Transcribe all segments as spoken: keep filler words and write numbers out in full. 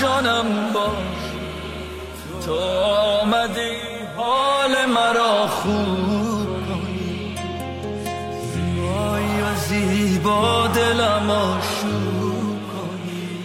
جانم باشی، تو آمدی حال مرا خوب کنی، زیبایی و زیبا دلم آشوب کنی.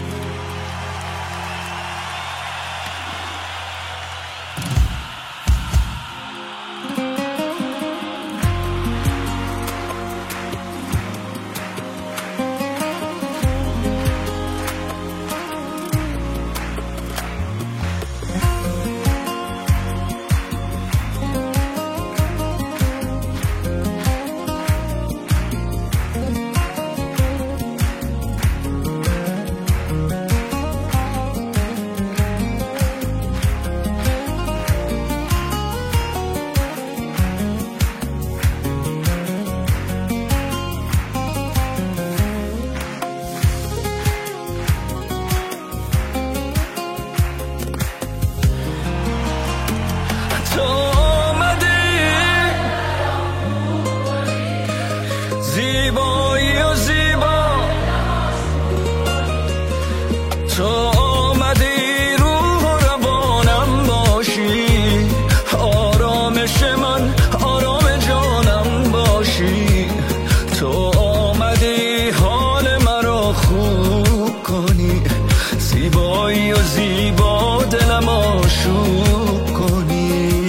تو آمدی زیبایی و زیبا، تو آمدی روح و روانم باشی، آرامش من آرام جانم باشی، تو آمدی حال مرا خوب کنی، زیبایی و زیبا دلم آشوب کنی.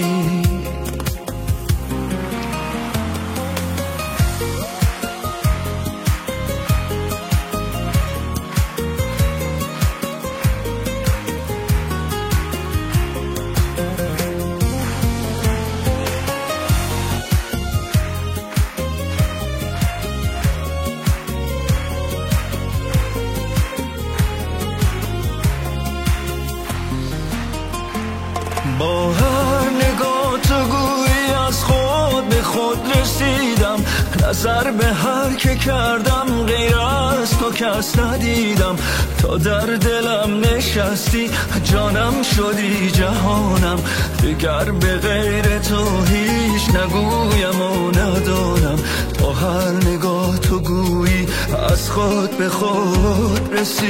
با هر نگاه تو گویی از خود به خود رسیدم، نظر به هر که کردم غیر از تو کس ندیدم، تا در دلم نشستی جانم شدی جهانم، دیگر به غیر تو هیچ نگویم و ندانم، با هر نگاه تو گویی از خود به خود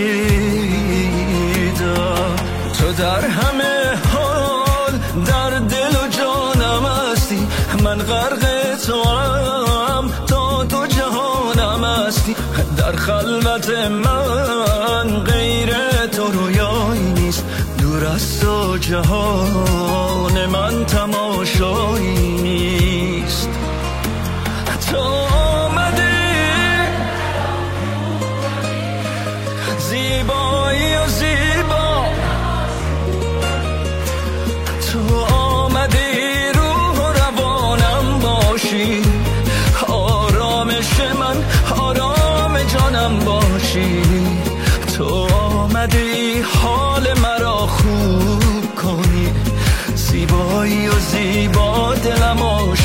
رسیدم، تو در همه حال در دل و جانم هستی، من غرق تو هم تا تو جهانم هستی، در خلوت من غیر تو رویایی نیست، دور از تو جهان من تماشایی نیست. تو آمدی زیبایی و زیبا، تو آمدی روح و روانم باشی، آرامش من آرام جانم باشی، تو آمدی حال مرا خوب کنی، زیبایی و زیبا دلم آشوب